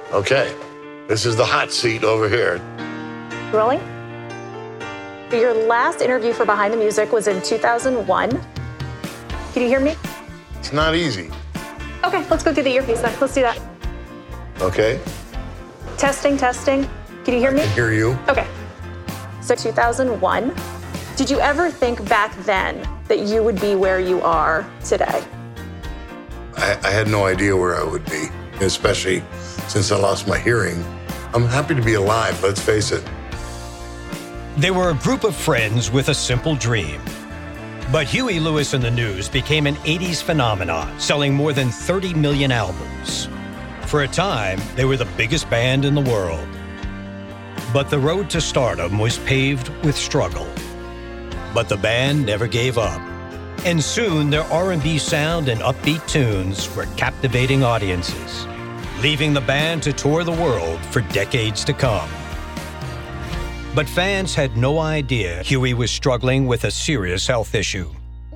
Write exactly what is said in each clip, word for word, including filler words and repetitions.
Okay, this is the hot seat over here. Rolling. Your last interview for Behind the Music was in two thousand one. Can you hear me? It's not easy. Okay, let's go through the earpiece then. Let's do that. Okay. Testing, testing. Can you hear me? I can hear you. Okay. So two thousand one. Did you ever think back then that you would be where you are today? I, I had no idea where I would be, especially since I lost my hearing. I'm happy to be alive, let's face it. They were a group of friends with a simple dream. But Huey Lewis and the News became an eighties phenomenon, selling more than thirty million albums. For a time, they were the biggest band in the world. But the road to stardom was paved with struggle. But the band never gave up. And soon their R and B sound and upbeat tunes were captivating audiences, leaving the band to tour the world for decades to come. But fans had no idea Huey was struggling with a serious health issue.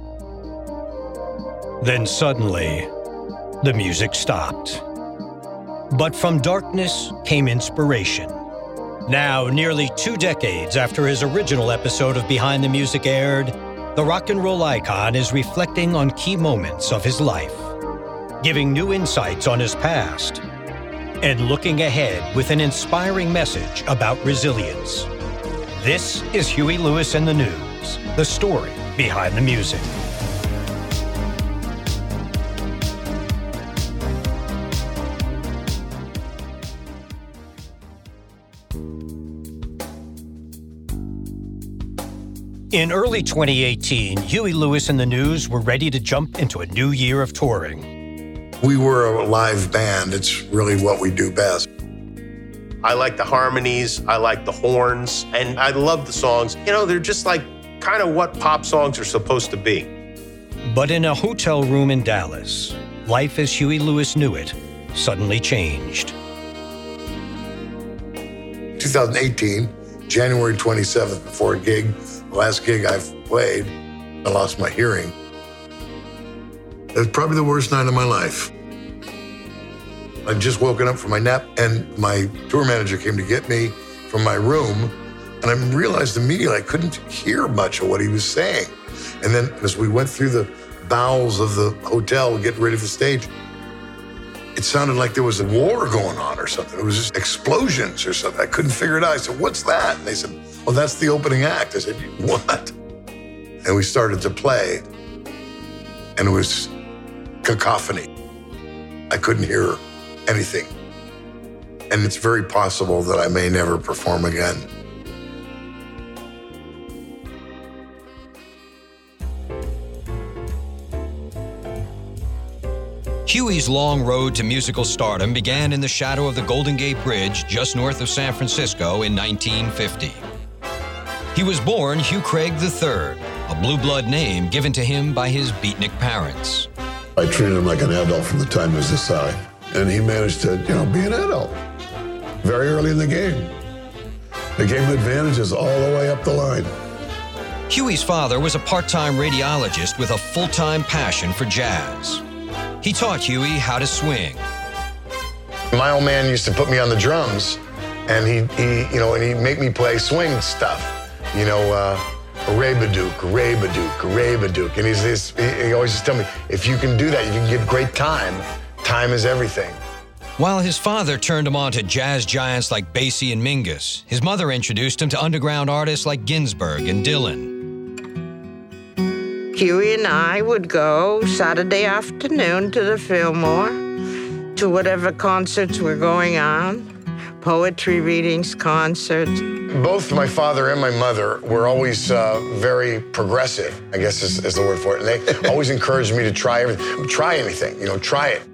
Then suddenly, the music stopped. But from darkness came inspiration. Now, nearly two decades after his original episode of Behind the Music aired, the rock and roll icon is reflecting on key moments of his life, giving new insights on his past, and looking ahead with an inspiring message about resilience. This is Huey Lewis and the News, the story behind the music. In early twenty eighteen, Huey Lewis and the News were ready to jump into a new year of touring. We were a live band. It's really what we do best. I like the harmonies, I like the horns, and I love the songs. You know, they're just like kind of what pop songs are supposed to be. But in a hotel room in Dallas, life as Huey Lewis knew it suddenly changed. twenty eighteen, January twenty-seventh, before a gig, the last gig I've played, I lost my hearing. It was probably the worst night of my life. I'd just woken up from my nap, and my tour manager came to get me from my room, and I realized immediately I couldn't hear much of what he was saying. And then as we went through the bowels of the hotel, getting ready for the stage, it sounded like there was a war going on or something. It was just explosions or something. I couldn't figure it out. I said, "What's that?" And they said, "Oh, that's the opening act." I said, "What?" And we started to play, and it was cacophony. I couldn't hear anything. And it's very possible that I may never perform again. Huey's long road to musical stardom began in the shadow of the Golden Gate Bridge just north of San Francisco in nineteen fifty. He was born Hugh Craig the third, a blue blood name given to him by his beatnik parents. I treated him like an adult from the time he was a sign. And he managed to, you know, be an adult very early in the game. They gave him advantages all the way up the line. Huey's father was a part-time radiologist with a full-time passion for jazz. He taught Huey how to swing. My old man used to put me on the drums, and he, he you know, and he'd make me play swing stuff. You know, uh, Ray-Badook, Ray-Badook, Ray-Badook. And he's, he's, he always just tell me, if you can do that, you can get great time. Time is everything. While his father turned him on to jazz giants like Basie and Mingus, his mother introduced him to underground artists like Ginsberg and Dylan. Huey and I would go Saturday afternoon to the Fillmore, to whatever concerts were going on, poetry readings, concerts. Both my father and my mother were always uh, very progressive, I guess is, is the word for it. And they always encouraged me to try everything, try anything, you know, try it.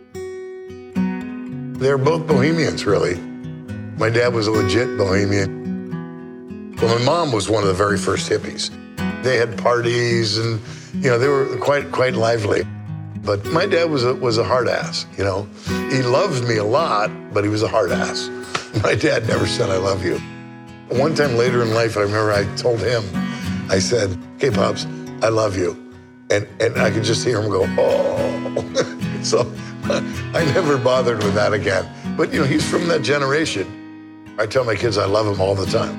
They're both bohemians, really. My dad was a legit bohemian. Well, my mom was one of the very first hippies. They had parties and, you know, they were quite quite lively. But my dad was a, was a hard ass, you know. He loved me a lot, but he was a hard ass. My dad never said, "I love you." One time later in life, I remember I told him, I said, "Okay, Pops, I love you." And, and I could just hear him go, "Oh." So I never bothered with that again. But, you know, he's from that generation. I tell my kids I love him all the time.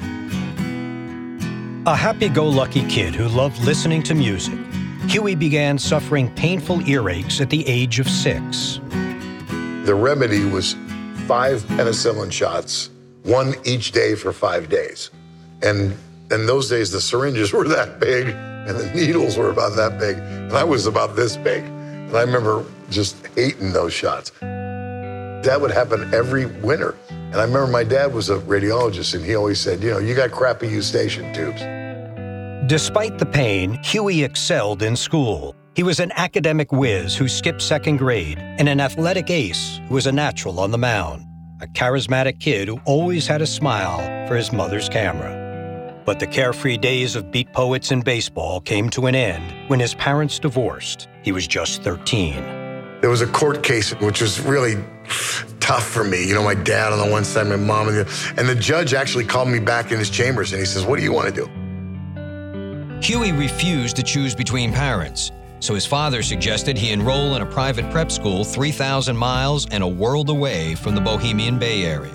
A happy-go-lucky kid who loved listening to music, Huey began suffering painful earaches at the age of six. The remedy was five penicillin shots, one each day for five days. And in those days, the syringes were that big and the needles were about that big. And I was about this big. And I remember just hating those shots. That would happen every winter. And I remember my dad was a radiologist and he always said, you know, you got crappy eustachian tubes. Despite the pain, Huey excelled in school. He was an academic whiz who skipped second grade and an athletic ace who was a natural on the mound, a charismatic kid who always had a smile for his mother's camera. But the carefree days of beat poets and baseball came to an end when his parents divorced. He was just thirteen. There was a court case, which was really tough for me. You know, my dad on the one side, my mom on the other. And the judge actually called me back in his chambers and he says, what do you want to do? Huey refused to choose between parents, so his father suggested he enroll in a private prep school three thousand miles and a world away from the Bohemian Bay Area.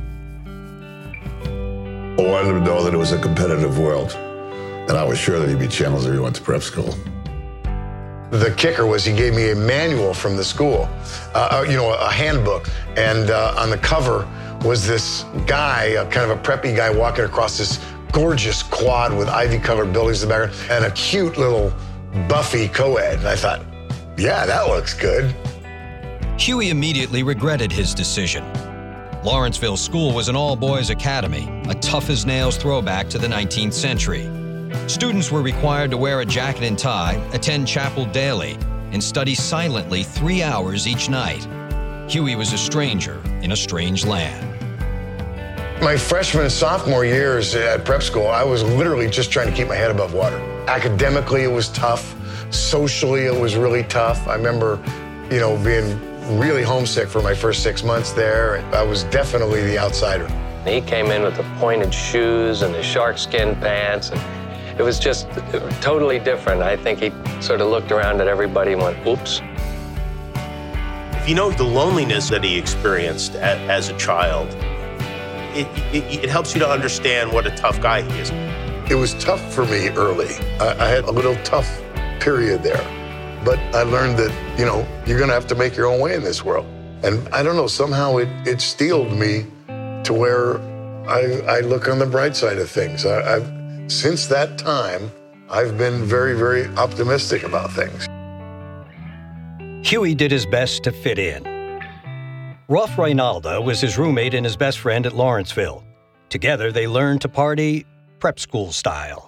I wanted him to know that it was a competitive world, and I was sure that he'd be challenged if he went to prep school. The kicker was he gave me a manual from the school, uh, you know, a handbook, and uh, on the cover was this guy, a kind of a preppy guy walking across this gorgeous quad with ivy-covered buildings in the background, and a cute little Buffy co-ed. And I thought, yeah, that looks good. Huey immediately regretted his decision. Lawrenceville School was an all-boys academy, a tough-as-nails throwback to the nineteenth century. Students were required to wear a jacket and tie, attend chapel daily, and study silently three hours each night. Huey was a stranger in a strange land. My freshman and sophomore years at prep school, I was literally just trying to keep my head above water. Academically, it was tough. Socially, it was really tough. I remember, you know, being really homesick for my first six months there. I was definitely the outsider. He came in with the pointed shoes and the shark skin pants, and it was just totally different. I think he sort of looked around at everybody and went, oops. If you know the loneliness that he experienced a- as a child, It, it, it helps you to understand what a tough guy he is. It was tough for me early. I, I had a little tough period there. But I learned that, you know, you're going to have to make your own way in this world. And I don't know, somehow it, it steeled me to where I, I look on the bright side of things. I, I've, since that time, I've been very, very optimistic about things. Huey did his best to fit in. Rolf Reinalda was his roommate and his best friend at Lawrenceville. Together, they learned to party prep school style.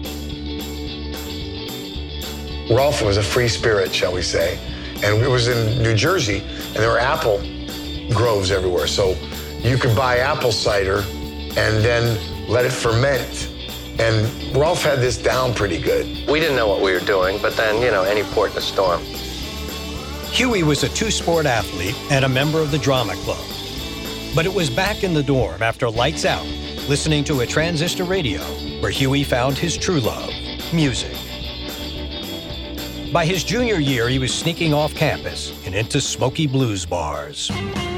Rolf was a free spirit, shall we say. And it was in New Jersey, and there were apple groves everywhere. So you could buy apple cider and then let it ferment. And Rolf had this down pretty good. We didn't know what we were doing, but then, you know, any port in a storm. Huey was a two-sport athlete and a member of the drama club. But it was back in the dorm after lights out, listening to a transistor radio, where Huey found his true love, music. By his junior year, he was sneaking off campus and into smoky blues bars.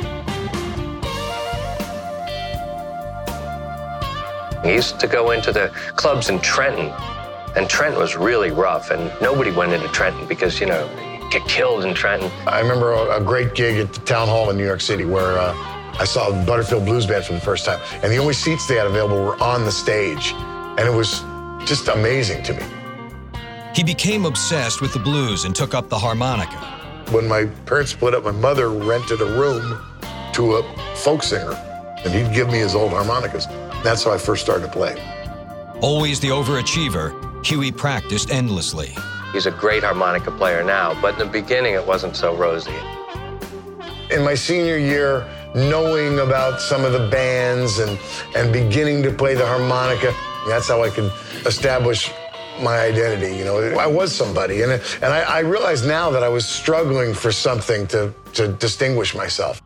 He used to go into the clubs in Trenton, and Trenton was really rough, and nobody went into Trenton because, you know, get killed in Trenton. I remember a, a great gig at the Town Hall in New York City where uh, I saw Butterfield Blues Band for the first time. And the only seats they had available were on the stage. And it was just amazing to me. He became obsessed with the blues and took up the harmonica. When my parents split up, my mother rented a room to a folk singer. And he'd give me his old harmonicas. That's how I first started to play. Always the overachiever, Huey practiced endlessly. He's a great harmonica player now, but in the beginning it wasn't so rosy. In my senior year, knowing about some of the bands and, and beginning to play the harmonica, that's how I could establish my identity. You know, I was somebody, and, and I, I realized now that I was struggling for something to, to distinguish myself.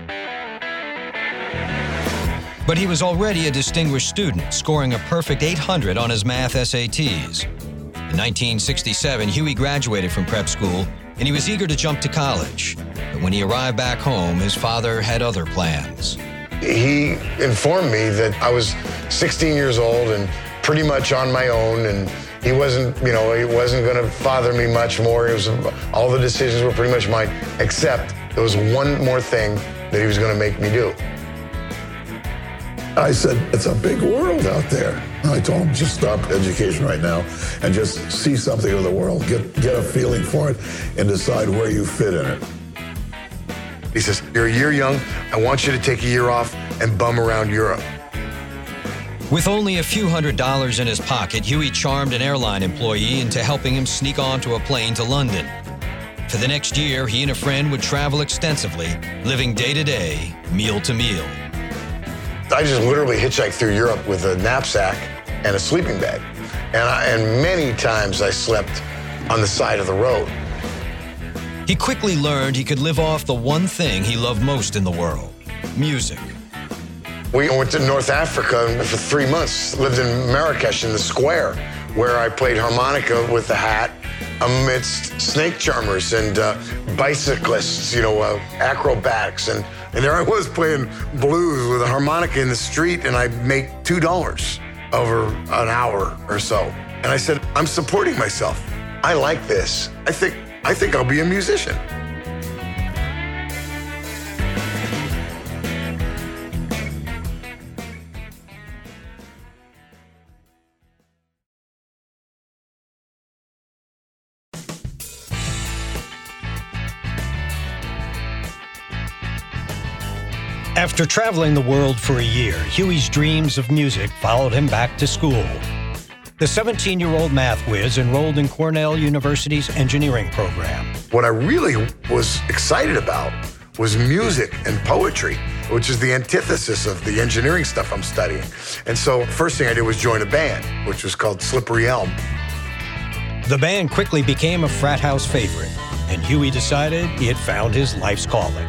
But he was already a distinguished student, scoring a perfect eight hundred on his math S A Ts. In nineteen sixty-seven, Huey graduated from prep school, and he was eager to jump to college. But when he arrived back home, his father had other plans. He informed me that I was sixteen years old and pretty much on my own, and he wasn't, you know, he wasn't going to father me much more. It was, all the decisions were pretty much mine, except there was one more thing that he was going to make me do. I said, it's a big world out there. And I told him, just stop education right now and just see something of the world, get, get a feeling for it, and decide where you fit in it. He says, you're a year young. I want you to take a year off and bum around Europe. With only a few hundred dollars in his pocket, Huey charmed an airline employee into helping him sneak onto a plane to London. For the next year, he and a friend would travel extensively, living day to day, meal to meal. I just literally hitchhiked through Europe with a knapsack and a sleeping bag. And, I, and many times I slept on the side of the road. He quickly learned he could live off the one thing he loved most in the world, music. We went to North Africa for three months, lived in Marrakesh in the square, where I played harmonica with the hat amidst snake charmers and uh, bicyclists, you know, uh, acrobatics. And, and there I was playing blues with a harmonica in the street, and I'd make two dollars over an hour or so. And I said, I'm supporting myself. I like this. I think, I think I'll be a musician. After traveling the world for a year, Huey's dreams of music followed him back to school. The seventeen-year-old math whiz enrolled in Cornell University's engineering program. What I really was excited about was music and poetry, which is the antithesis of the engineering stuff I'm studying. And so first thing I did was join a band, which was called Slippery Elm. The band quickly became a frat house favorite, and Huey decided he had found his life's calling.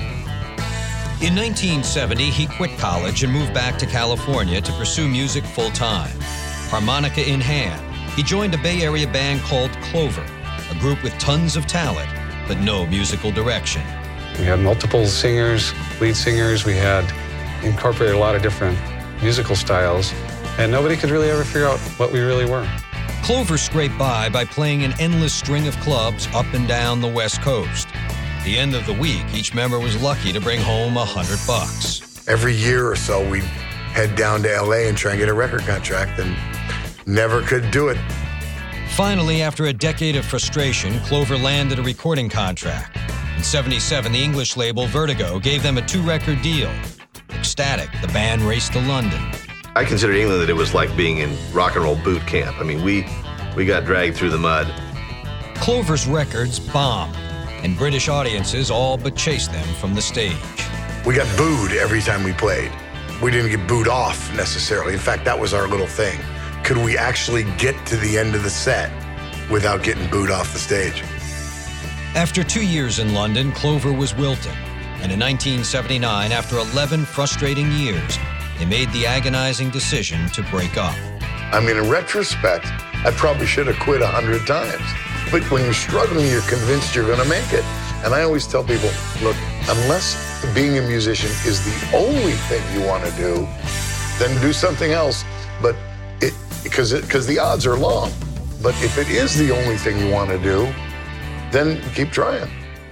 In nineteen seventy, he quit college and moved back to California to pursue music full-time. Harmonica in hand, he joined a Bay Area band called Clover, a group with tons of talent, but no musical direction. We had multiple singers, lead singers. We had incorporated a lot of different musical styles, and nobody could really ever figure out what we really were. Clover scraped by by playing an endless string of clubs up and down the West Coast. At the end of the week, each member was lucky to bring home a hundred bucks. Every year or so, we'd head down to L A and try and get a record contract, and never could do it. Finally, after a decade of frustration, Clover landed a recording contract. In seventy-seven, the English label Vertigo gave them a two-record deal. Ecstatic, the band raced to London. I considered England that it was like being in rock and roll boot camp. I mean, we, we got dragged through the mud. Clover's records bombed, and British audiences all but chased them from the stage. We got booed every time we played. We didn't get booed off necessarily. In fact, that was our little thing. Could we actually get to the end of the set without getting booed off the stage? After two years in London, Clover was wilting. And in nineteen seventy-nine, after eleven frustrating years, they made the agonizing decision to break up. I mean, in retrospect, I probably should have quit a hundred times. But when you're struggling, you're convinced you're going to make it. And I always tell people, look, unless being a musician is the only thing you want to do, then do something else. But it, because it, because the odds are long. But if it is the only thing you want to do, then keep trying.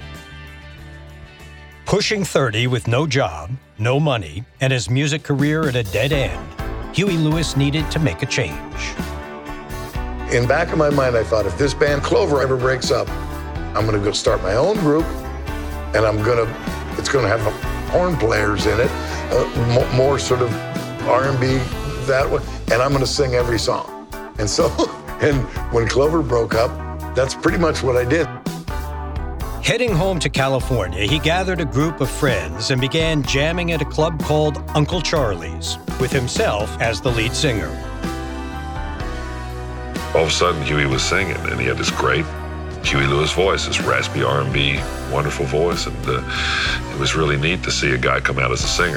Pushing thirty with no job, no money, and his music career at a dead end, Huey Lewis needed to make a change. In the back of my mind, I thought, if this band Clover ever breaks up, I'm going to go start my own group, and I'm going to, it's going to have horn players in it, uh, more, more sort of R and B that way, and I'm going to sing every song. And so, and when Clover broke up, that's pretty much what I did. Heading home to California, he gathered a group of friends and began jamming at a club called Uncle Charlie's, with himself as the lead singer. All of a sudden, Huey was singing, and he had this great Huey Lewis voice, this raspy R and B, wonderful voice, and uh, it was really neat to see a guy come out as a singer.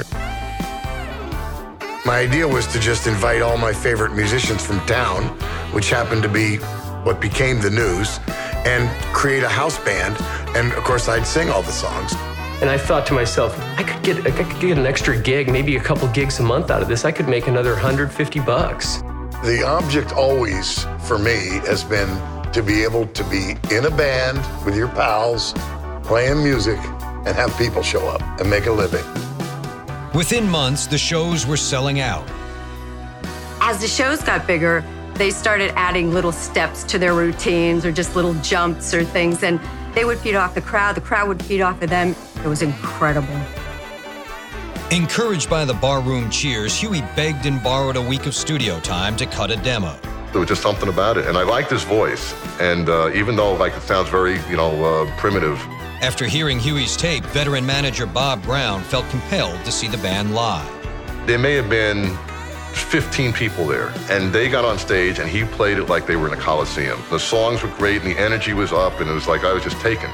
My idea was to just invite all my favorite musicians from town, which happened to be what became the News, and create a house band. And of course, I'd sing all the songs. And I thought to myself, I could get I could get an extra gig, maybe a couple gigs a month out of this. I could make another one hundred fifty bucks. The object always, for me, has been to be able to be in a band with your pals, playing music, and have people show up and make a living. Within months, the shows were selling out. As the shows got bigger, they started adding little steps to their routines or just little jumps or things, and they would feed off the crowd. The crowd would feed off of them. It was incredible. Encouraged by the barroom cheers, Huey begged and borrowed a week of studio time to cut a demo. There was just something about it, and I liked his voice. And uh, even though like it sounds very, you know, uh, primitive. After hearing Huey's tape, veteran manager Bob Brown felt compelled to see the band live. There may have been fifteen people there, and they got on stage, and he played it like they were in a coliseum. The songs were great, and the energy was up, and it was like I was just taken.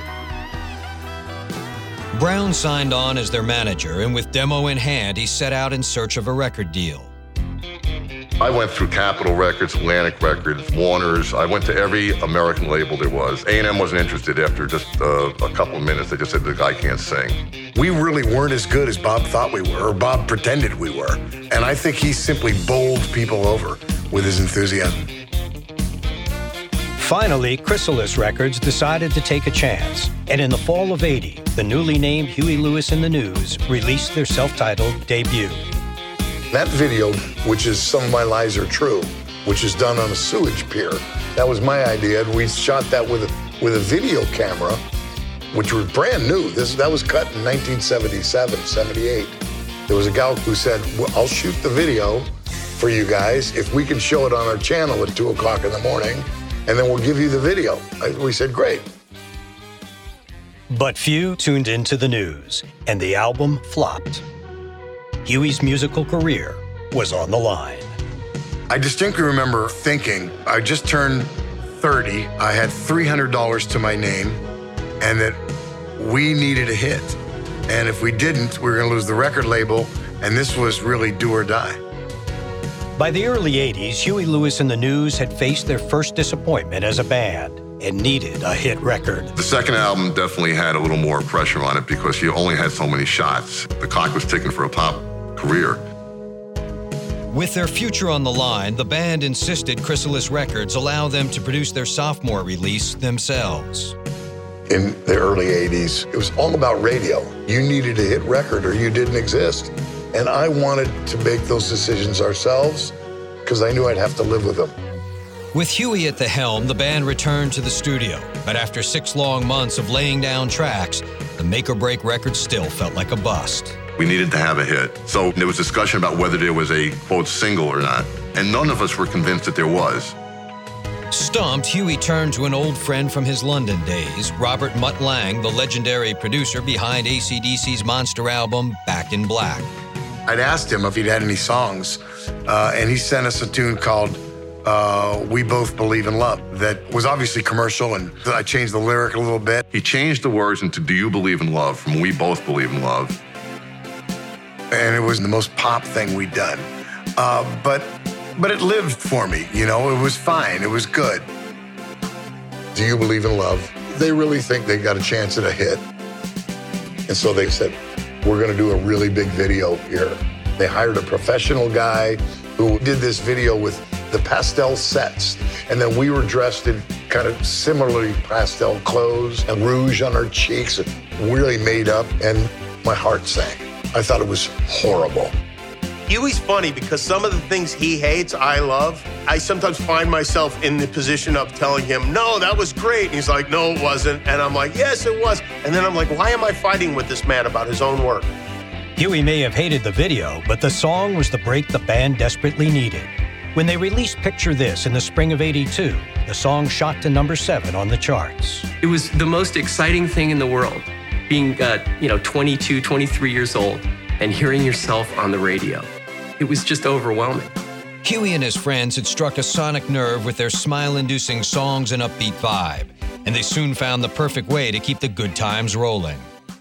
Brown signed on as their manager, and with demo in hand, he set out in search of a record deal. I went through Capitol Records, Atlantic Records, Warner's. I went to every American label there was. A and M wasn't interested after just uh, a couple of minutes. They just said, the guy can't sing. We really weren't as good as Bob thought we were, or Bob pretended we were. And I think he simply bowled people over with his enthusiasm. Finally, Chrysalis Records decided to take a chance, and in the fall of eighty, the newly named Huey Lewis and the News released their self-titled debut. That video, which is Some of My Lies Are True, which is done on a sewage pier, that was my idea. We shot that with a, with a video camera, which was brand new. This, that was cut in nineteen seventy-seven, seventy-eight. There was a gal who said, well, I'll shoot the video for you guys if we can show it on our channel at two o'clock in the morning, and then we'll give you the video. I, we said, great. But few tuned into the news, and the album flopped. Huey's musical career was on the line. I distinctly remember thinking, I just turned thirty, I had three hundred dollars to my name, and that we needed a hit. And if we didn't, we were gonna lose the record label, and this was really do or die. By the early eighties, Huey Lewis and the News had faced their first disappointment as a band and needed a hit record. The second album definitely had a little more pressure on it because you only had so many shots. The clock was ticking for a pop career. With their future on the line, the band insisted Chrysalis Records allow them to produce their sophomore release themselves. In the early eighties, it was all about radio. You needed a hit record or you didn't exist. And I wanted to make those decisions ourselves because I knew I'd have to live with them. With Huey at the helm, the band returned to the studio. But after six long months of laying down tracks, the Make or Break record still felt like a bust. We needed to have a hit. So there was discussion about whether there was a, quote, single or not. And none of us were convinced that there was. Stumped, Huey turned to an old friend from his London days, Robert Mutt Lang, the legendary producer behind A C D C's monster album, Back in Black. I'd asked him if he'd had any songs, uh, and he sent us a tune called uh, We Both Believe in Love that was obviously commercial, and I changed the lyric a little bit. He changed the words into Do You Believe in Love from We Both Believe in Love. And it was the most pop thing we'd done. Uh, but but it lived for me, you know, it was fine, it was good. Do You Believe in Love? They really think they got a chance at a hit. And so they said, we're gonna do a really big video here. They hired a professional guy who did this video with the pastel sets. And then we were dressed in kind of similarly pastel clothes and rouge on our cheeks, and really made up, and my heart sank. I thought it was horrible. Huey's funny because some of the things he hates, I love. I sometimes find myself in the position of telling him, no, that was great. And he's like, no, it wasn't. And I'm like, yes, it was. And then I'm like, why am I fighting with this man about his own work? Huey may have hated the video, but the song was the break the band desperately needed. When they released Picture This in the spring of eighty-two, the song shot to number seven on the charts. It was the most exciting thing in the world, being uh, you know, twenty-two, twenty-three years old and hearing yourself on the radio. It was just overwhelming. Huey and his friends had struck a sonic nerve with their smile-inducing songs and upbeat vibe, and they soon found the perfect way to keep the good times rolling.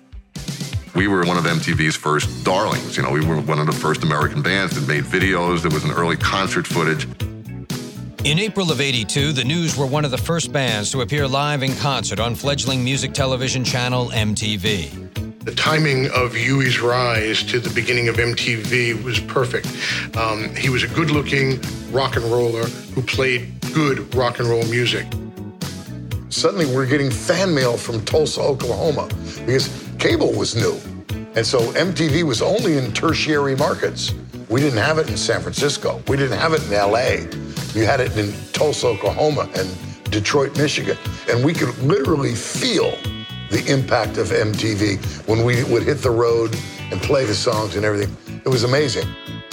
We were one of M T V's first darlings. You know, we were one of the first American bands that made videos. There was an early concert footage. In April of eighty-two, the News were one of the first bands to appear live in concert on fledgling music television channel M T V. The timing of Huey's rise to the beginning of M T V was perfect. Um, he was a good-looking rock and roller who played good rock and roll music. Suddenly, we're getting fan mail from Tulsa, Oklahoma, because cable was new. And so M T V was only in tertiary markets. We didn't have it in San Francisco. We didn't have it in L A. You had it in Tulsa, Oklahoma, and Detroit, Michigan. And we could literally feel the impact of M T V when we would hit the road and play the songs and everything. It was amazing.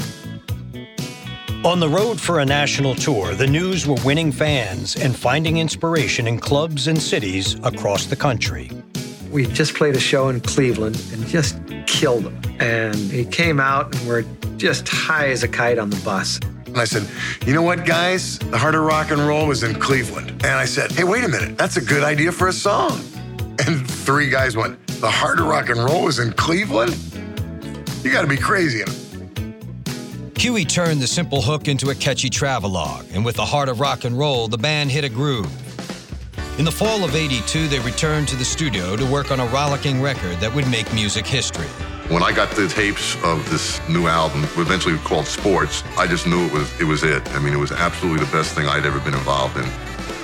On the road for a national tour, the News were winning fans and finding inspiration in clubs and cities across the country. We just played a show in Cleveland and just killed him. And he came out and we're just high as a kite on the bus. And I said, you know what, guys? The Heart of Rock and Roll was in Cleveland. And I said, hey, wait a minute. That's a good idea for a song. And three guys went, the Heart of Rock and Roll was in Cleveland? You got to be crazy. Huey turned the simple hook into a catchy travelogue, and with the Heart of Rock and Roll, the band hit a groove. In the fall of eighty-two, they returned to the studio to work on a rollicking record that would make music history. When I got the tapes of this new album, eventually called Sports, I just knew it was, it was it. I mean, it was absolutely the best thing I'd ever been involved in.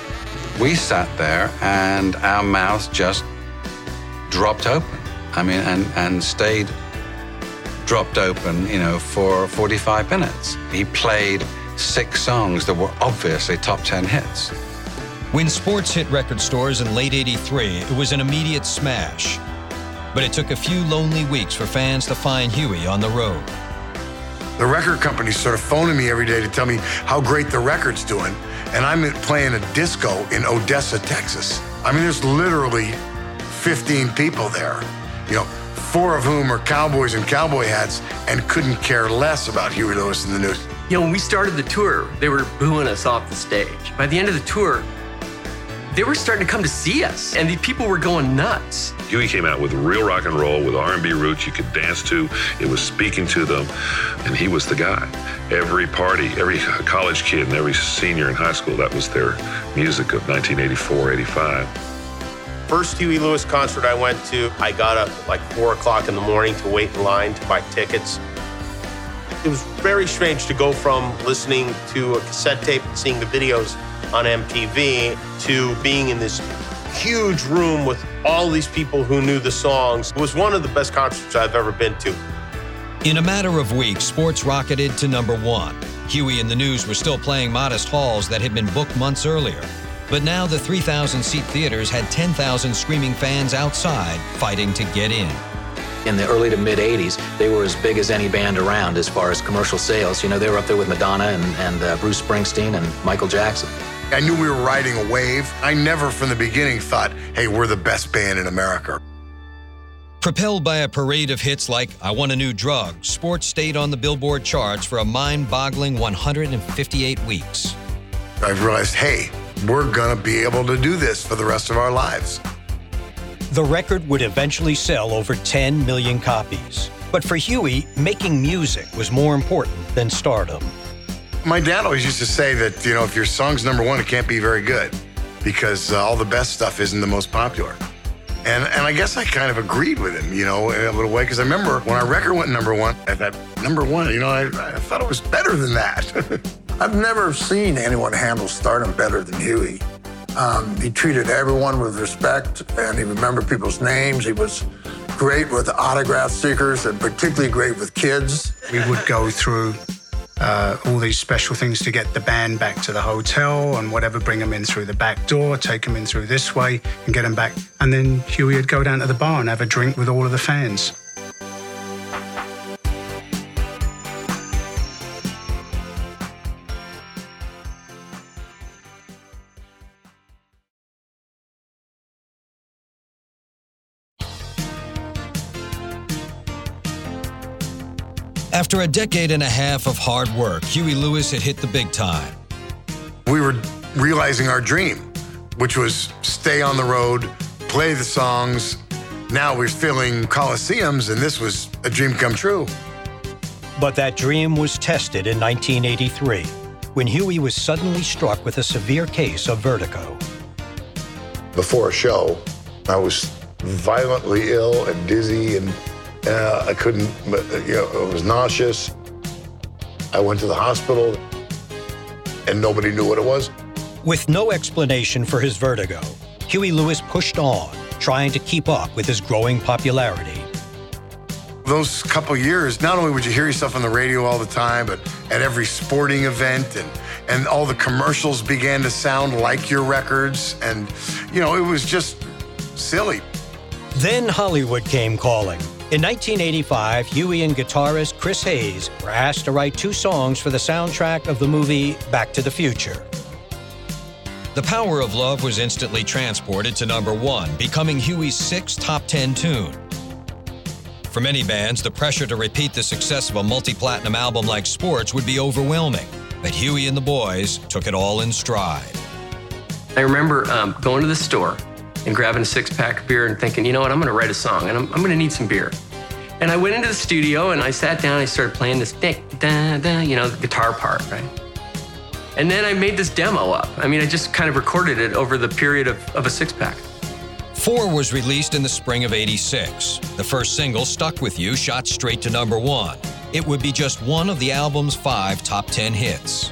We sat there and our mouths just dropped open. I mean, and, and stayed dropped open, you know, for forty-five minutes. He played six songs that were obviously top ten hits. When Sports hit record stores in late eighty-three, it was an immediate smash. But it took a few lonely weeks for fans to find Huey on the road. The record company's sort of phoning me every day to tell me how great the record's doing. And I'm playing a disco in Odessa, Texas. I mean, there's literally fifteen people there, you know, four of whom are cowboys in cowboy hats and couldn't care less about Huey Lewis and the News. You know, when we started the tour, they were booing us off the stage. By the end of the tour, they were starting to come to see us, and the people were going nuts. Huey came out with real rock and roll, with R and B roots you could dance to. It was speaking to them, and he was the guy. Every party, every college kid, and every senior in high school, that was their music of nineteen eighty-four, eighty-five. First Huey Lewis concert I went to, I got up at like four o'clock in the morning to wait in line to buy tickets. It was very strange to go from listening to a cassette tape and seeing the videos on M T V to being in this huge room with all these people who knew the songs. It was one of the best concerts I've ever been to. In a matter of weeks, Sports rocketed to number one. Huey and the News were still playing modest halls that had been booked months earlier. But now the three thousand seat theaters had ten thousand screaming fans outside fighting to get in. In the early to mid eighties, they were as big as any band around as far as commercial sales. You know, they were up there with Madonna and, and uh, Bruce Springsteen and Michael Jackson. I knew we were riding a wave. I never from the beginning thought, hey, we're the best band in America. Propelled by a parade of hits like I Want a New Drug, Sports stayed on the Billboard charts for a mind-boggling one hundred fifty-eight weeks. I realized, hey, we're gonna be able to do this for the rest of our lives. The record would eventually sell over ten million copies. But for Huey, making music was more important than stardom. My dad always used to say that, you know, if your song's number one, it can't be very good because uh, all the best stuff isn't the most popular. And and I guess I kind of agreed with him, you know, in a little way, because I remember when our record went number one, I thought, number one, you know, I, I thought it was better than that. I've never seen anyone handle stardom better than Huey. Um, he treated everyone with respect, and he remembered people's names. He was great with autograph seekers, and particularly great with kids. We would go through uh, all these special things to get the band back to the hotel and whatever, bring them in through the back door, take them in through this way and get them back. And then Huey would go down to the bar and have a drink with all of the fans. After a decade and a half of hard work, Huey Lewis had hit the big time. We were realizing our dream, which was stay on the road, play the songs. Now we're filling coliseums, and this was a dream come true. But that dream was tested in nineteen eighty-three. when Huey was suddenly struck with a severe case of vertigo. Before a show, I was violently ill and dizzy, and uh, I couldn't, you know, I was nauseous. I went to the hospital, and nobody knew what it was. With no explanation for his vertigo, Huey Lewis pushed on, trying to keep up with his growing popularity. Those couple years, not only would you hear yourself on the radio all the time, but at every sporting event, and, and all the commercials began to sound like your records, and, you know, it was just silly. Then Hollywood came calling. In nineteen eighty-five, Huey and guitarist Chris Hayes were asked to write two songs for the soundtrack of the movie Back to the Future. The Power of Love was instantly transported to number one, becoming Huey's sixth top ten tune. For many bands, the pressure to repeat the success of a multi-platinum album like Sports would be overwhelming, but Huey and the boys took it all in stride. I remember um, going to the store and grabbing a six-pack of beer and thinking, you know what, I'm gonna write a song, and I'm, I'm gonna need some beer. And I went into the studio and I sat down and I started playing this, da, da, you know, the guitar part, right? And then I made this demo up. I mean, I just kind of recorded it over the period of, of a six-pack. Four was released in the spring of eighty-six. The first single, Stuck With You, shot straight to number one. It would be just one of the album's five top ten hits.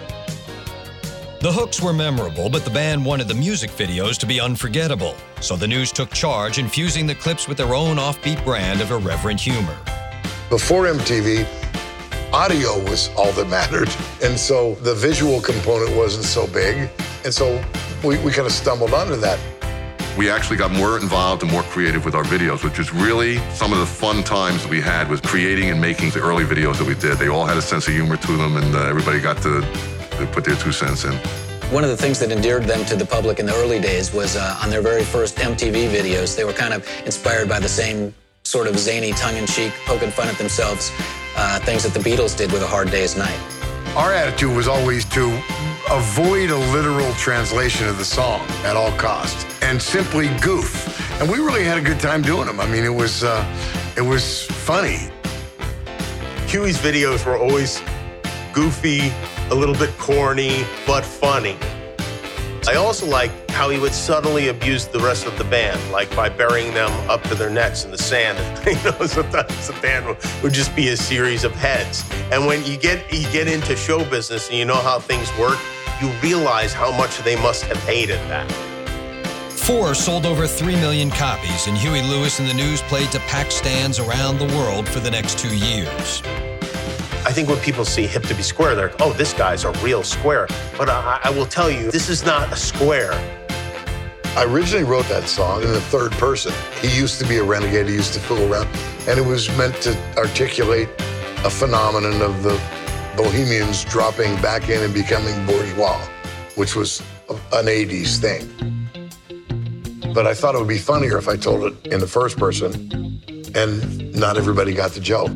The hooks were memorable, but the band wanted the music videos to be unforgettable. So the News took charge, infusing the clips with their own offbeat brand of irreverent humor. Before M T V, audio was all that mattered. And so the visual component wasn't so big. And so we, we kind of stumbled onto that. We actually got more involved and more creative with our videos, which was really some of the fun times that we had was creating and making the early videos that we did. They all had a sense of humor to them, and uh, everybody got to, to put their two cents in. One of the things that endeared them to the public in the early days was uh, on their very first M T V videos, they were kind of inspired by the same sort of zany, tongue-in-cheek, poking fun at themselves, uh, things that the Beatles did with A Hard Day's Night. Our attitude was always to avoid a literal translation of the song at all costs and simply goof. And we really had a good time doing them. I mean, it was, uh, it was funny. Huey's videos were always goofy, a little bit corny, but funny. I also liked how he would subtly abuse the rest of the band, like by burying them up to their necks in the sand. You know, sometimes the band would just be a series of heads. And when you get you get into show business and you know how things work, you realize how much they must have hated that. Four sold over three million copies, and Huey Lewis and the News played to packed stands around the world for the next two years. I think when people see Hip to Be Square, they're like, oh, this guy's a real square. But I, I will tell you, this is not a square. I originally wrote that song in the third person. He used to be a renegade, he used to fool around, and it was meant to articulate a phenomenon of the Bohemians dropping back in and becoming bourgeois, which was an eighties thing. But I thought it would be funnier if I told it in the first person, and not everybody got the joke.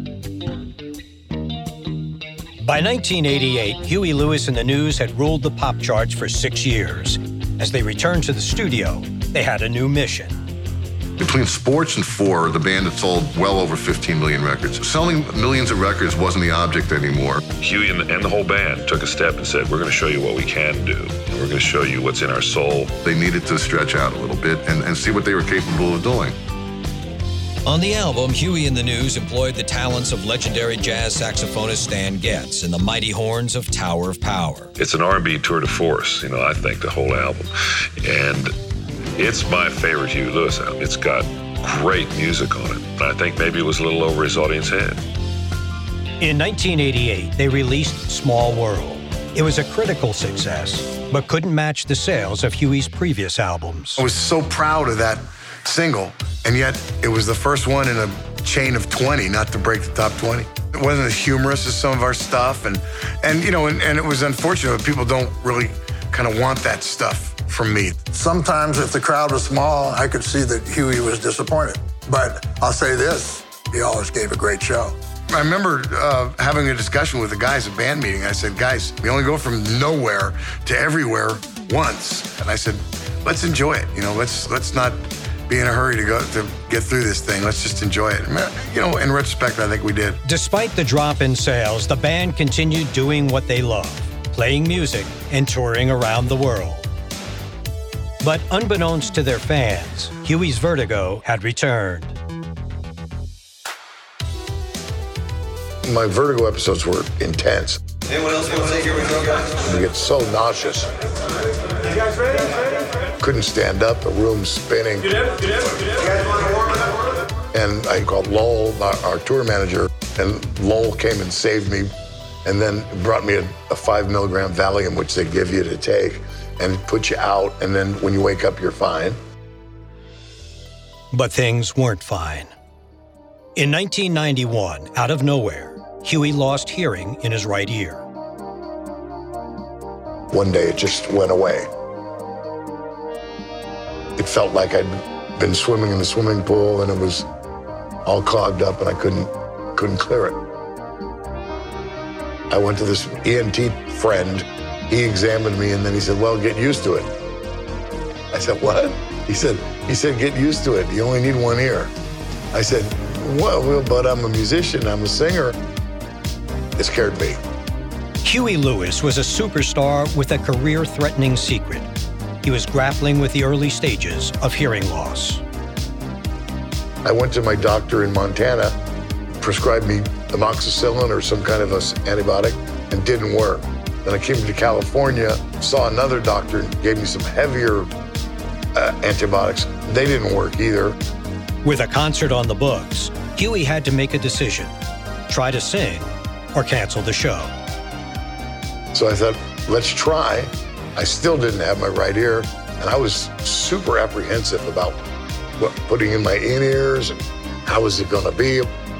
By nineteen eighty-eight, Huey Lewis and the News had ruled the pop charts for six years. As they returned to the studio, they had a new mission. Between Sports and Four, the band had sold well over fifteen million records. Selling millions of records wasn't the object anymore. Huey and the, and the whole band took a step and said, we're going to show you what we can do. And we're going to show you what's in our soul. They needed to stretch out a little bit and, and see what they were capable of doing. On the album, Huey and the News employed the talents of legendary jazz saxophonist Stan Getz and the mighty horns of Tower of Power. It's an R and B tour de force, you know, I think, the whole album. And it's my favorite Huey Lewis album. It's got great music on it. I think maybe it was a little over his audience head. In nineteen eighty-eight, they released Small World. It was a critical success, but couldn't match the sales of Huey's previous albums. I was so proud of that single, and yet it was the first one in a chain of twenty not to break the top twenty. It wasn't as humorous as some of our stuff, and, and you know, and, and it was unfortunate that people don't really kind of want that stuff from me. Sometimes if the crowd was small, I could see that Huey was disappointed. But I'll say this, he always gave a great show. I remember uh, having a discussion with the guys at band meeting. I said, guys, we only go from nowhere to everywhere once. And I said, let's enjoy it. You know, let's let's not be in a hurry to go to get through this thing. Let's just enjoy it. You know, in retrospect, I think we did. Despite the drop in sales, the band continued doing what they love, playing music and touring around the world. But unbeknownst to their fans, Huey's vertigo had returned. My vertigo episodes were intense. Anyone else want to say here we go, guys? You get so nauseous. You guys ready? ready? Couldn't stand up, the room's spinning. Get in, get in, get in. You guys want to warm up? And I called Lowell, our, our tour manager, and Lowell came and saved me, and then brought me a, a five milligram Valium, which they give you to take, and put you out, and then when you wake up, you're fine. But things weren't fine. In nineteen ninety-one, out of nowhere, Huey lost hearing in his right ear. One day it just went away. It felt like I'd been swimming in the swimming pool and it was all clogged up and I couldn't, couldn't clear it. I went to this E N T friend. He examined me and then he said, well, get used to it. I said, what? He said, he said, get used to it. You only need one ear. I said, well, but I'm a musician, I'm a singer. It scared me. Huey Lewis was a superstar with a career-threatening secret. He was grappling with the early stages of hearing loss. I went to my doctor in Montana, prescribed me amoxicillin or some kind of a antibiotic, and didn't work. Then I came to California, saw another doctor, and gave me some heavier uh, antibiotics. They didn't work either. With a concert on the books, Huey had to make a decision: try to sing or cancel the show. So I thought, let's try. I still didn't have my right ear, and I was super apprehensive about what putting in my in-ears and how was it gonna be.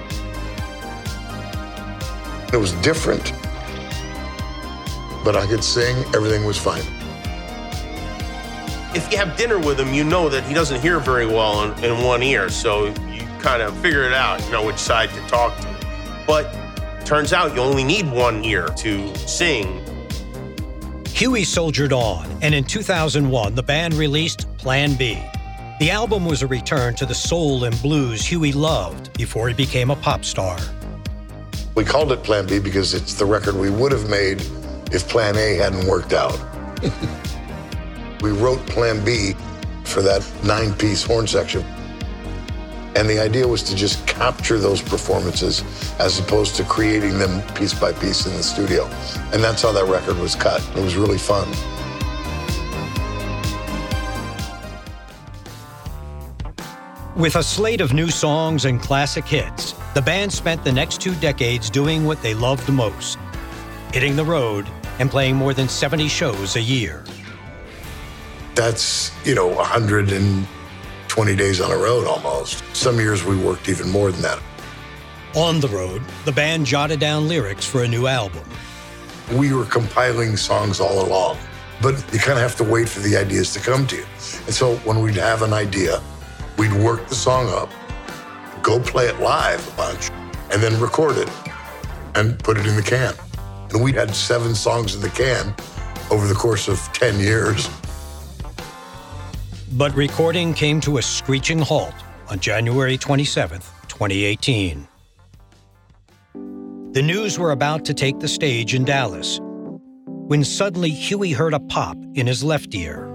It was different, but I could sing, everything was fine. If you have dinner with him, you know that he doesn't hear very well in, in one ear, so you kind of figure it out, you know which side to talk to. But turns out you only need one ear to sing. Huey soldiered on, and in two thousand one, the band released Plan B. The album was a return to the soul and blues Huey loved before he became a pop star. We called it Plan B because it's the record we would have made if Plan A hadn't worked out. We wrote Plan B for that nine-piece horn section. And the idea was to just capture those performances as opposed to creating them piece by piece in the studio. And that's how that record was cut. It was really fun. With a slate of new songs and classic hits, the band spent the next two decades doing what they loved most: hitting the road and playing more than seventy shows a year. That's, you know, one hundred twenty days on the road almost. Some years we worked even more than that. On the road, the band jotted down lyrics for a new album. We were compiling songs all along, but you kind of have to wait for the ideas to come to you. And so when we'd have an idea, we'd work the song up, go play it live a bunch, and then record it and put it in the can. And we had seven songs in the can over the course of ten years. But recording came to a screeching halt on January twenty-seventh, twenty eighteen. The News were about to take the stage in Dallas when suddenly Huey heard a pop in his left ear.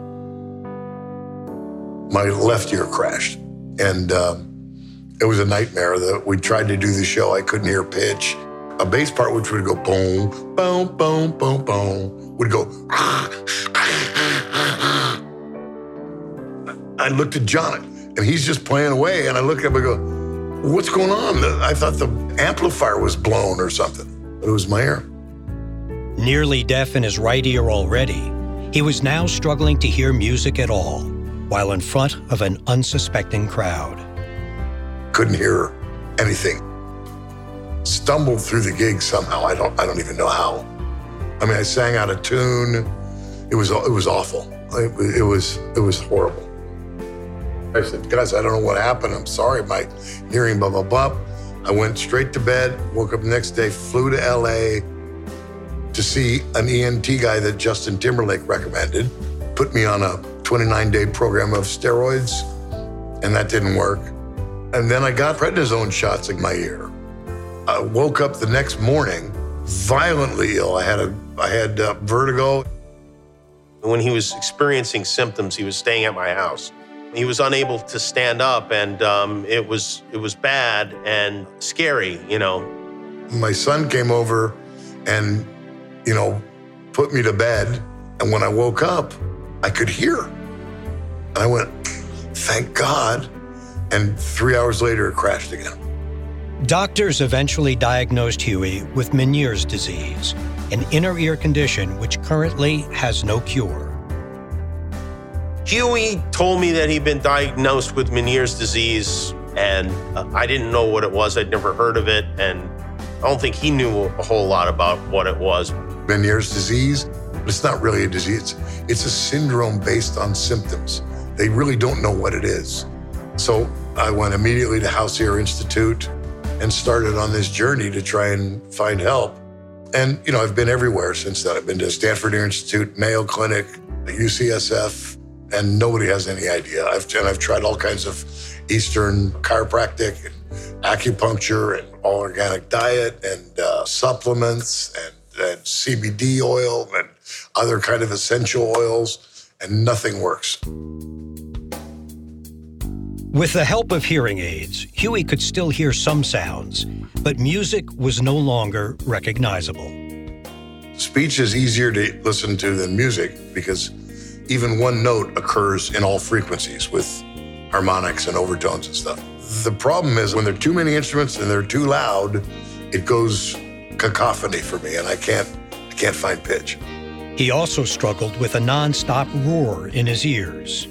My left ear crashed, and um, it was a nightmare. That we tried to do the show, I couldn't hear pitch. A bass part which would go boom, boom, boom, boom, boom, would go. I looked at John, and he's just playing away, and I look up and go, what's going on? I thought the amplifier was blown or something, but it was my ear. Nearly deaf in his right ear already, he was now struggling to hear music at all, while in front of an unsuspecting crowd. Couldn't hear anything. Stumbled through the gig somehow. I don't, I don't even know how. I mean, I sang out of tune. It was, it was awful. It, it was, it was horrible. I said, guys, I don't know what happened. I'm sorry, my hearing, blah, blah, blah. I went straight to bed, woke up the next day, flew to L A to see an E N T guy that Justin Timberlake recommended, put me on a twenty-nine day program of steroids, and that didn't work. And then I got prednisone shots in my ear. I woke up the next morning violently ill. I had a, I had uh, vertigo. When he was experiencing symptoms, he was staying at my house. He was unable to stand up, and um, it was it was bad and scary, you know. My son came over and, you know, put me to bed. And when I woke up, I could hear. And I went, thank God. And three hours later, it crashed again. Doctors eventually diagnosed Huey with Meniere's disease, an inner ear condition which currently has no cure. Huey told me that he'd been diagnosed with Meniere's disease, and uh, I didn't know what it was. I'd never heard of it, and I don't think he knew a whole lot about what it was. Meniere's disease, it's not really a disease. It's a syndrome based on symptoms. They really don't know what it is. So I went immediately to House Ear Institute and started on this journey to try and find help. And, you know, I've been everywhere since then. I've been to Stanford Ear Institute, Mayo Clinic, U C S F, and nobody has any idea. I've, and I've tried all kinds of Eastern chiropractic and acupuncture and all organic diet and uh, supplements and, and C B D oil and other kind of essential oils, and nothing works. With the help of hearing aids, Huey could still hear some sounds, but music was no longer recognizable. Speech is easier to listen to than music because even one note occurs in all frequencies with harmonics and overtones and stuff. The problem is when there are too many instruments and they're too loud, it goes cacophony for me, and I can't, I can't find pitch. He also struggled with a nonstop roar in his ears.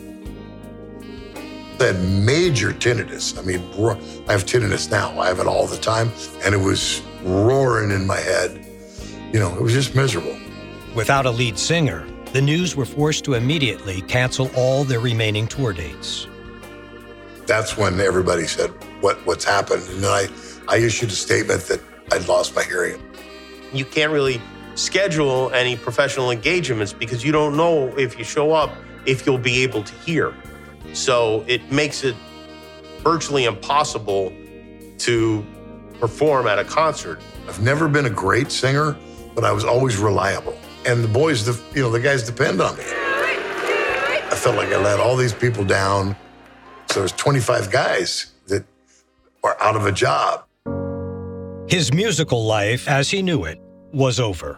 I had major tinnitus. I mean, I have tinnitus now. I have it all the time, and it was roaring in my head. You know, it was just miserable. Without a lead singer, the News were forced to immediately cancel all their remaining tour dates. That's when everybody said, what, what's happened? And then I, I issued a statement that I'd lost my hearing. You can't really schedule any professional engagements because you don't know if you show up, if you'll be able to hear. So it makes it virtually impossible to perform at a concert. I've never been a great singer, but I was always reliable. And the boys, the, you know, the guys depend on me. I felt like I let all these people down. So there's twenty-five guys that are out of a job. His musical life, as he knew it, was over.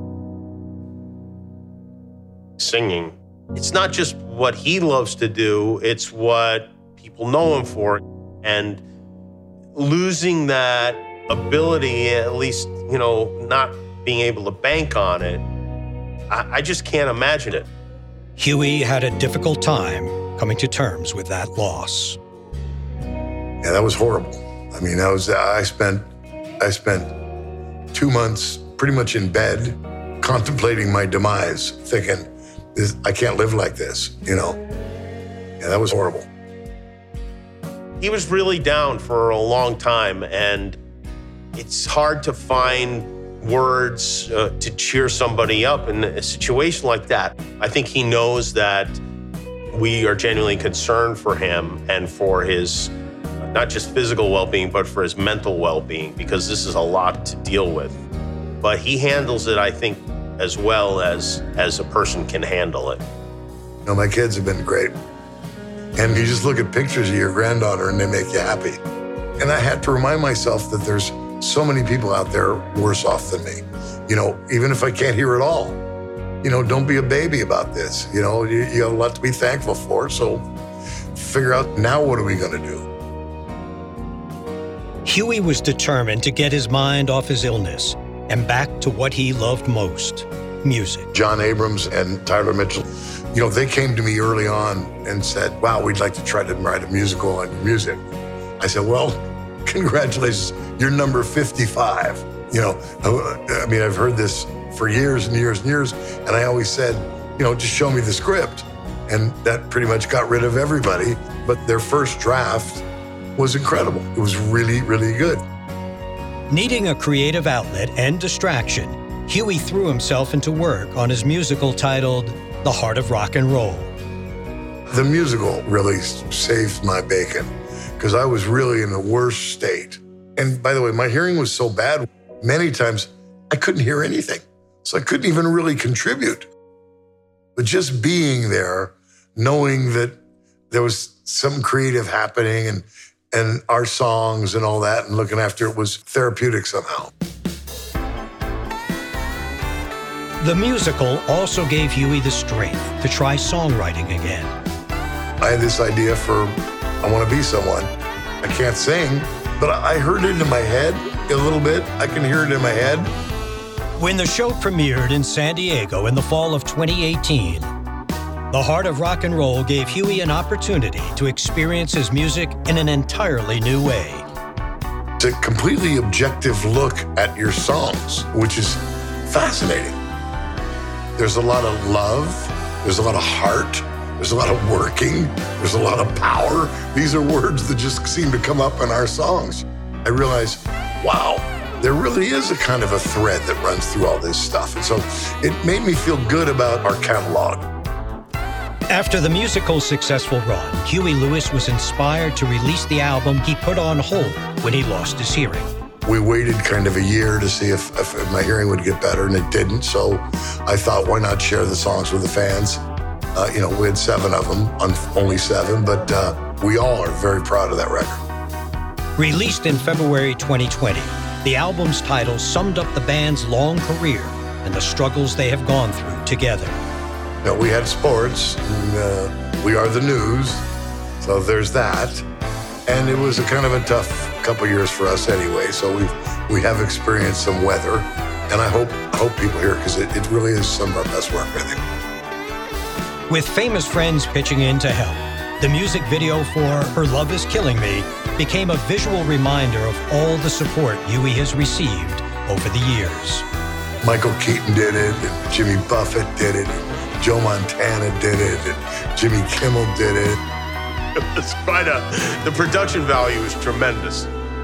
Singing, it's not just what he loves to do, it's what people know him for. And losing that ability, at least, you know, not being able to bank on it, I, I just can't imagine it. Huey had a difficult time coming to terms with that loss. Yeah, that was horrible. I mean, that was, I spent, I spent two months pretty much in bed contemplating my demise, thinking, this, I can't live like this, you know? Yeah, that was horrible. He was really down for a long time, and it's hard to find words uh, to cheer somebody up in a situation like that. I think he knows that we are genuinely concerned for him and for his, not just physical well-being, but for his mental well-being, because this is a lot to deal with. But he handles it, I think, as well as, as a person can handle it. You know, my kids have been great. And you just look at pictures of your granddaughter and they make you happy. And I had to remind myself that there's so many people out there worse off than me. You know, even if I can't hear it all, you know, don't be a baby about this. You know, you, you have a lot to be thankful for. So figure out now, what are we going to do? Huey was determined to get his mind off his illness and back to what he loved most, music. John Abrams and Tyler Mitchell, you know, they came to me early on and said, wow, we'd like to try to write a musical on your music. I said, well, congratulations, you're number fifty-five. You know, I mean, I've heard this for years and years and years, and I always said, you know, just show me the script. And that pretty much got rid of everybody. But their first draft was incredible. It was really, really good. Needing a creative outlet and distraction, Huey threw himself into work on his musical titled The Heart of Rock and Roll. The musical really saved my bacon because I was really in the worst state. And by the way, my hearing was so bad, many times I couldn't hear anything. So I couldn't even really contribute. But just being there, knowing that there was something creative happening and, and our songs and all that and looking after it was therapeutic somehow. The musical also gave Huey the strength to try songwriting again. I had this idea for I Want to Be Someone. I can't sing, but I heard it in my head a little bit. I can hear it in my head. When the show premiered in San Diego in the fall of twenty eighteen, The Heart of Rock and Roll gave Huey an opportunity to experience his music in an entirely new way. It's a completely objective look at your songs, which is fascinating. There's a lot of love, there's a lot of heart, there's a lot of working, there's a lot of power. These are words that just seem to come up in our songs. I realized, wow, there really is a kind of a thread that runs through all this stuff. And so it made me feel good about our catalog. After the musical's successful run, Huey Lewis was inspired to release the album he put on hold when he lost his hearing. We waited kind of a year to see if, if my hearing would get better, and it didn't. So I thought, why not share the songs with the fans? Uh, you know, we had seven of them, on only seven, but uh, we all are very proud of that record. Released in February twenty twenty, the album's title summed up the band's long career and the struggles they have gone through together. You know, we had sports, and uh, we are the news, so there's that. And it was a kind of a tough couple years for us anyway, so we've, we have experienced some weather, and I hope, I hope people hear it, because it, it really is some of our best work, I think. With famous friends pitching in to help, the music video for Her Love Is Killing Me became a visual reminder of all the support Huey has received over the years. Michael Keaton did it, and Jimmy Buffett did it, and Joe Montana did it, and Jimmy Kimmel did it. It's quite a, the production value is tremendous.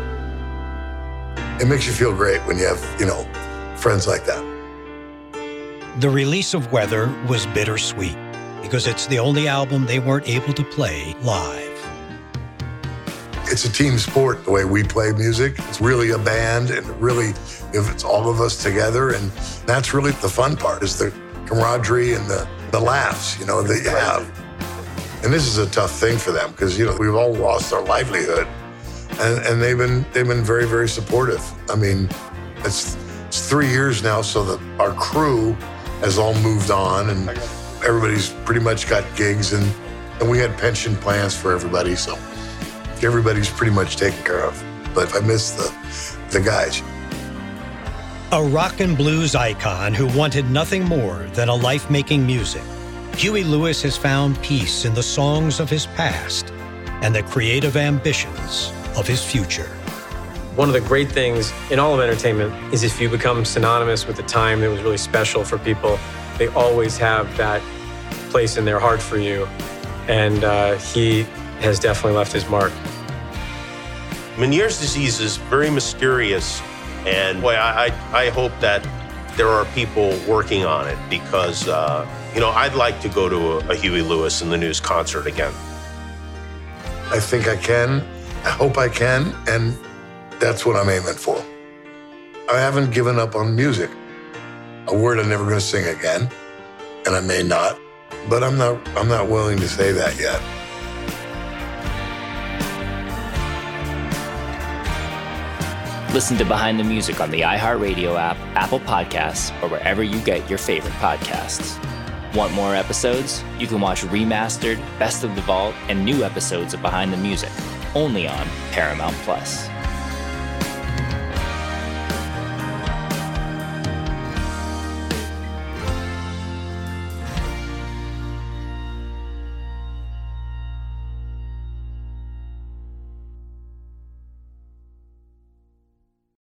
It makes you feel great when you have, you know, friends like that. The release of Weather was bittersweet because it's the only album they weren't able to play live. It's a team sport, the way we play music. It's really a band, and really, if it's all of us together, and that's really the fun part, is the camaraderie and the, the laughs, you know, that you have. And this is a tough thing for them, because, you know, we've all lost our livelihood, and, and they've been they've been very, very supportive. I mean, it's, it's three years now, so that our crew has all moved on, and everybody's pretty much got gigs, and, and we had pension plans for everybody, so everybody's pretty much taken care of. But I miss the, the guys. A rock and blues icon who wanted nothing more than a life making music, Huey Lewis has found peace in the songs of his past and the creative ambitions of his future. One of the great things in all of entertainment is if you become synonymous with a time that was really special for people, they always have that place in their heart for you. And uh, he has definitely left his mark. Meniere's disease is very mysterious, and boy, I, I, I hope that there are people working on it, because uh, you know, I'd like to go to a, a Huey Lewis in the News concert again. I think I can. I hope I can, and that's what I'm aiming for. I haven't given up on music. A word I'm never going to sing again, and I may not, but I'm not. I'm not willing to say that yet. Listen to Behind the Music on the iHeartRadio app, Apple Podcasts, or wherever you get your favorite podcasts. Want more episodes? You can watch remastered, Best of the Vault, and new episodes of Behind the Music, only on Paramount Plus.